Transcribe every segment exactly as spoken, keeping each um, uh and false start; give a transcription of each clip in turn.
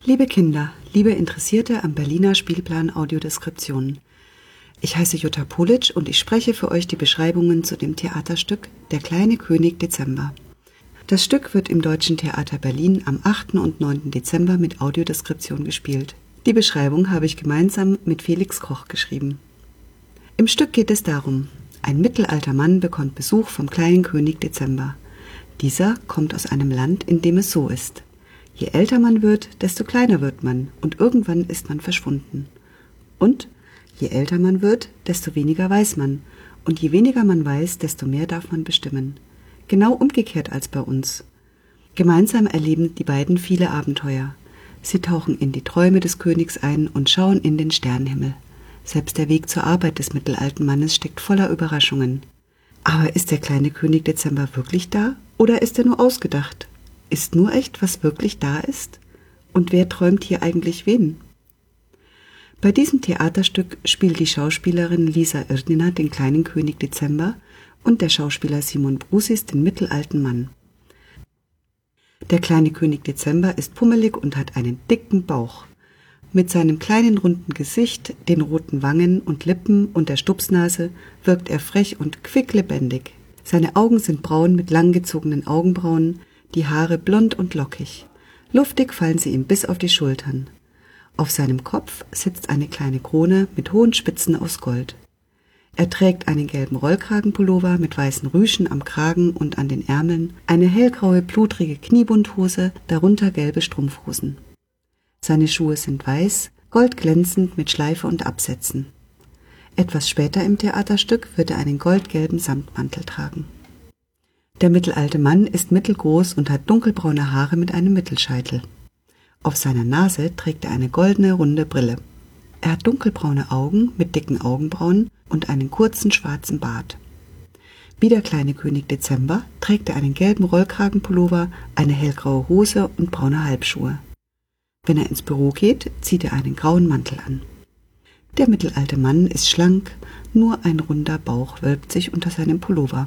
Liebe Kinder, liebe Interessierte am Berliner Spielplan Audiodeskription. Ich heiße Jutta Politsch und ich spreche für euch die Beschreibungen zu dem Theaterstück Der kleine König Dezember. Das Stück wird im Deutschen Theater Berlin am achten und neunten Dezember mit Audiodeskription gespielt. Die Beschreibung habe ich gemeinsam mit Felix Koch geschrieben. Im Stück geht es darum: Ein mittelalter Mann bekommt Besuch vom kleinen König Dezember. Dieser kommt aus einem Land, in dem es so ist: Je älter man wird, desto kleiner wird man und irgendwann ist man verschwunden. Und je älter man wird, desto weniger weiß man und je weniger man weiß, desto mehr darf man bestimmen. Genau umgekehrt als bei uns. Gemeinsam erleben die beiden viele Abenteuer. Sie tauchen in die Träume des Königs ein und schauen in den Sternenhimmel. Selbst der Weg zur Arbeit des mittelalten Mannes steckt voller Überraschungen. Aber ist der kleine König Dezember wirklich da oder ist er nur ausgedacht? Ist nur echt, was wirklich da ist? Und wer träumt hier eigentlich wen? Bei diesem Theaterstück spielt die Schauspielerin Lisa Irdiner den kleinen König Dezember und der Schauspieler Simon Brusis den mittelalten Mann. Der kleine König Dezember ist pummelig und hat einen dicken Bauch. Mit seinem kleinen runden Gesicht, den roten Wangen und Lippen und der Stupsnase wirkt er frech und quicklebendig. Seine Augen sind braun mit langgezogenen Augenbrauen, die Haare blond und lockig. Luftig fallen sie ihm bis auf die Schultern. Auf seinem Kopf sitzt eine kleine Krone mit hohen Spitzen aus Gold. Er trägt einen gelben Rollkragenpullover mit weißen Rüschen am Kragen und an den Ärmeln, eine hellgraue, blutrige Kniebundhose, darunter gelbe Strumpfhosen. Seine Schuhe sind weiß, goldglänzend mit Schleife und Absätzen. Etwas später im Theaterstück wird er einen goldgelben Samtmantel tragen. Der mittelalte Mann ist mittelgroß und hat dunkelbraune Haare mit einem Mittelscheitel. Auf seiner Nase trägt er eine goldene, runde Brille. Er hat dunkelbraune Augen mit dicken Augenbrauen und einen kurzen schwarzen Bart. Wie der kleine König Dezember trägt er einen gelben Rollkragenpullover, eine hellgraue Hose und braune Halbschuhe. Wenn er ins Büro geht, zieht er einen grauen Mantel an. Der mittelalte Mann ist schlank, nur ein runder Bauch wölbt sich unter seinem Pullover.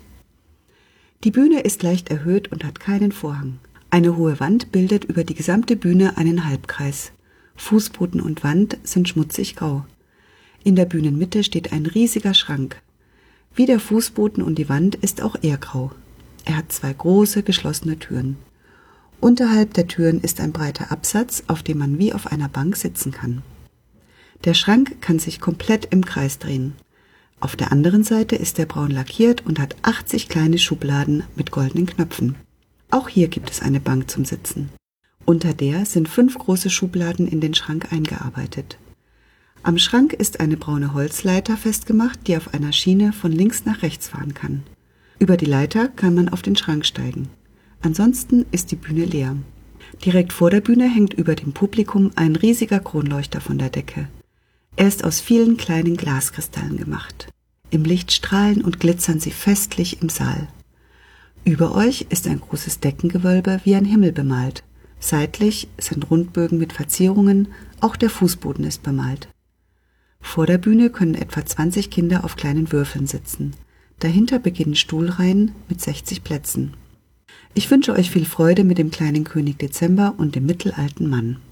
Die Bühne ist leicht erhöht und hat keinen Vorhang. Eine hohe Wand bildet über die gesamte Bühne einen Halbkreis. Fußboden und Wand sind schmutzig grau. In der Bühnenmitte steht ein riesiger Schrank. Wie der Fußboden und die Wand ist auch er grau. Er hat zwei große geschlossene Türen. Unterhalb der Türen ist ein breiter Absatz, auf dem man wie auf einer Bank sitzen kann. Der Schrank kann sich komplett im Kreis drehen. Auf der anderen Seite ist er braun lackiert und hat achtzig kleine Schubladen mit goldenen Knöpfen. Auch hier gibt es eine Bank zum Sitzen. Unter der sind fünf große Schubladen in den Schrank eingearbeitet. Am Schrank ist eine braune Holzleiter festgemacht, die auf einer Schiene von links nach rechts fahren kann. Über die Leiter kann man auf den Schrank steigen. Ansonsten ist die Bühne leer. Direkt vor der Bühne hängt über dem Publikum ein riesiger Kronleuchter von der Decke. Er ist aus vielen kleinen Glaskristallen gemacht. Im Licht strahlen und glitzern sie festlich im Saal. Über euch ist ein großes Deckengewölbe wie ein Himmel bemalt. Seitlich sind Rundbögen mit Verzierungen, auch der Fußboden ist bemalt. Vor der Bühne können etwa zwanzig Kinder auf kleinen Würfeln sitzen. Dahinter beginnen Stuhlreihen mit sechzig Plätzen. Ich wünsche euch viel Freude mit dem kleinen König Dezember und dem mittelalten Mann.